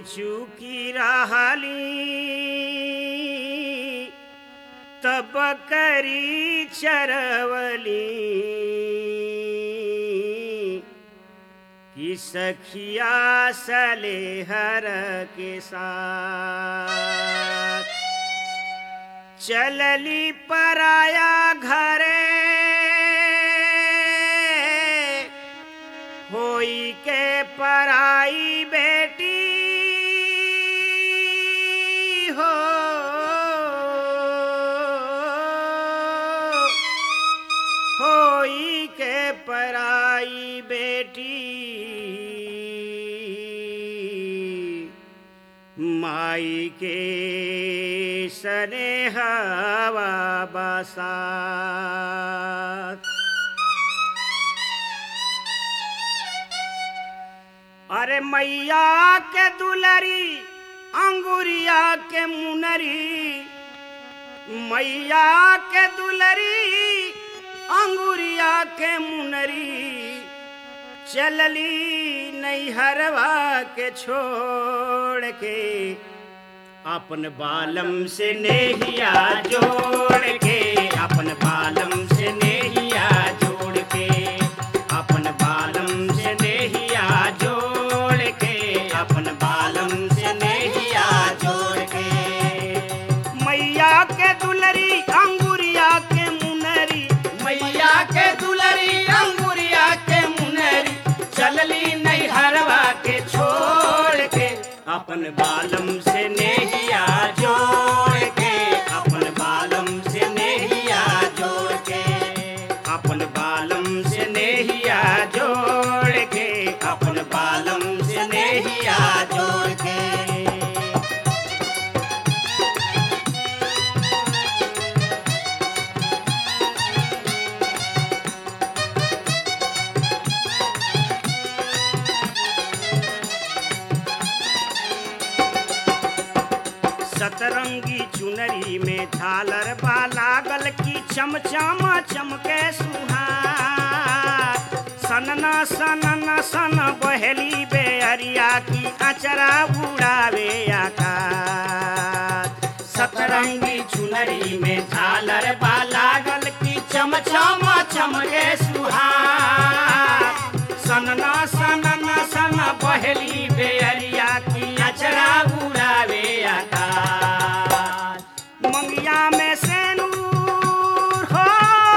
चूकी रहली तब करी चरवली कि सखिया सलेहर के साथ चलली पराया घरे होई के पराई बेटी हो होई के पराई बेटी माई के सनेहवा बसात अरे मैया के दुलरी अंगुरिया के मुनरी मैया के दुलरी अंगुरिया के मुनरी चलली नैहरवा के छोड़ के अपन बालम से नेहिया जोड़ के अपन बालम से नेहिया जोड़ के अपन बालम से नेहिया जोड़ के अपन बालम से नेहिया जोड़ के मैया के दुलरी अंगुरिया के मुनरी मैया के दुलरी अंगुरिया के मुनरी चलली नैहरवा के छोड़ के अपन बालम से नेहिया जोड़ के अपन बालम से नेहिया जोड़ के अपन बालम से नेहिया जोड़ के अपन बालम से नेहिया जोड़ के सतरंगी चुनरी में झालर बा लागल की चमचम चमके सुहार सनना सनना सन बहेली बेअरिया की अचरा उड़ावे आकाश सतरंगी चुनरी में झालर बा लागल की चमचम चमके सुहार सनना सनना सन बहेली बेअरिया की अचरा उड़ावे आकाश मंगिया में सेनूर हो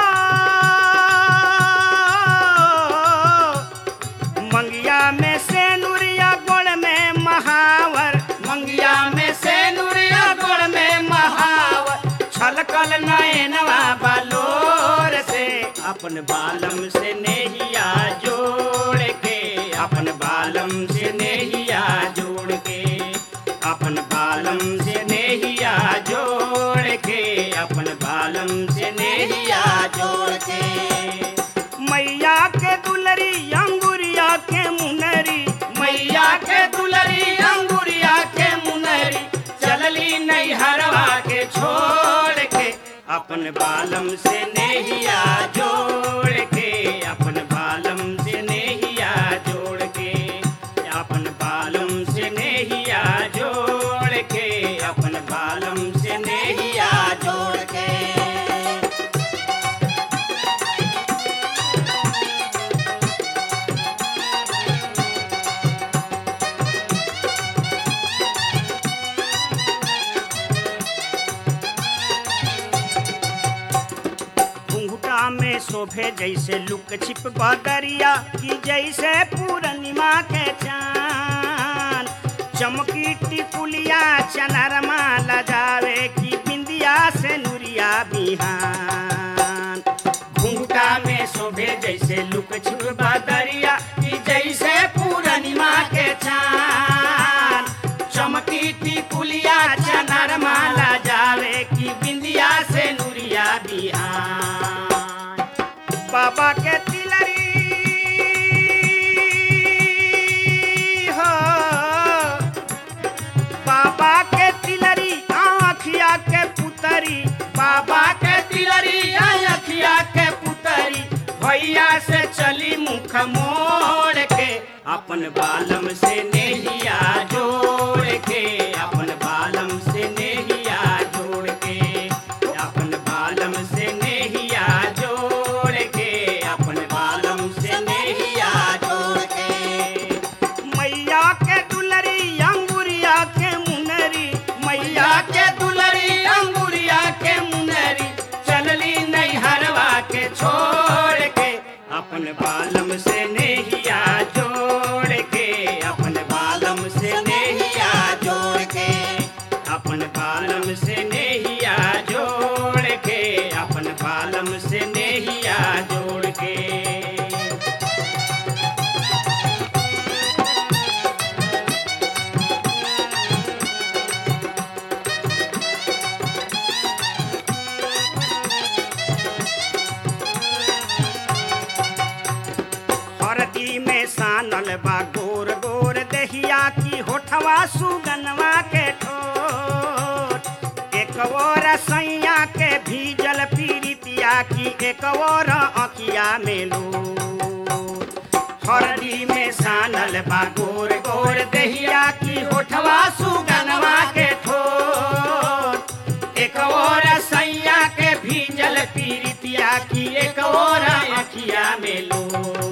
मंगिया में सेनूरिया गोड़ में महावर मंगिया में सेनूरिया गोड़ में महावर छलकल नयनवा बालोर से अपन बालम से नेहिया जोड़ के अपन बालम से नेहिया जोड़ के अपन बालम से नेहिया जोड़ के अपन बालम से नेहिया जोड़ के मैया के दुलरी अंगुरिया के मुनरी मैया के दुलरी अंगुरिया के मुनरी चलली नैहरवा के छोड़ के अपन बालम से नेहिया जोड़ के अपन बालम से नेहिया जोड़ के अपन बालम से नेहिया जोड़ के अपन बालम से नेहिया जोड़ के घुंघटा में शोभे जैसे लुक छिप बदरिया की जैसे पूर्णिमा के चांद चमकी टिकुलिया चनरमा लजावे की बिंदिया से नुरिया बिहान घुंघटा में शोभे जैसे लुक छिप बदरिया की जैसे पूर्णिमा के चांद चमकी टिकुलिया चनरमा लजावे की बिंदिया से नुरिया बिहान बाबा के तिलरी हो बाबा के तिलरी आँखिया के पुतरी बाबा के तिलरी आँखिया के पुतरी भैया से चली मुख मोड़ के अपन बालम से नेहिया जोड़ अपन बालम से नेहिया जोड़ के, अपन बालम से नेहिया जोड़ के, अपन बालम से नेहिया जोड़ के, अपन बालम से नेहिया जोड़ के। हरदी में सानल बा गोर गोर दहिया की होठवा सुगनवा के ठोर। एक और सैया के भीजल पीरितिया की एक और अखिया में लोर। हरदी में सानल बा गोर गोर दहिया की होठवा सुगनवा के ठोर। एक और सैया के भीजल पीरितिया की एक और अखिया में लोर।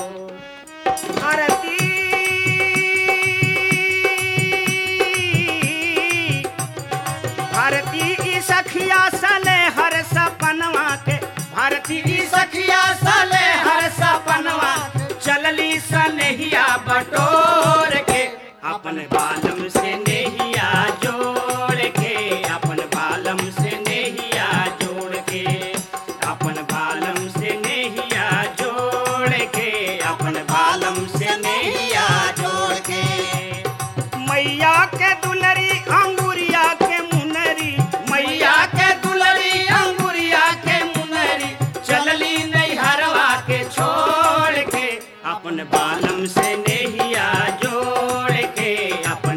भारती सखिया सले हर सपनवा के, भारती सखिया सले हर सपनवा चलली सनेहिया बटोर के। अपन बालम से नेहिया जोड़ के, अपन बालम से नेहिया जोड़ के, अपन बालम से नेहिया जोड़ के, अपन बालम से नेहिया जोड़ के। मैया के दुलरी अंगुरिया के मुनरी, मैया के दुलरी अंगुरिया के मुनरी चलली नैहरवा के छोड़ के। अपन बालम से नेहिया जोड़ के, अपन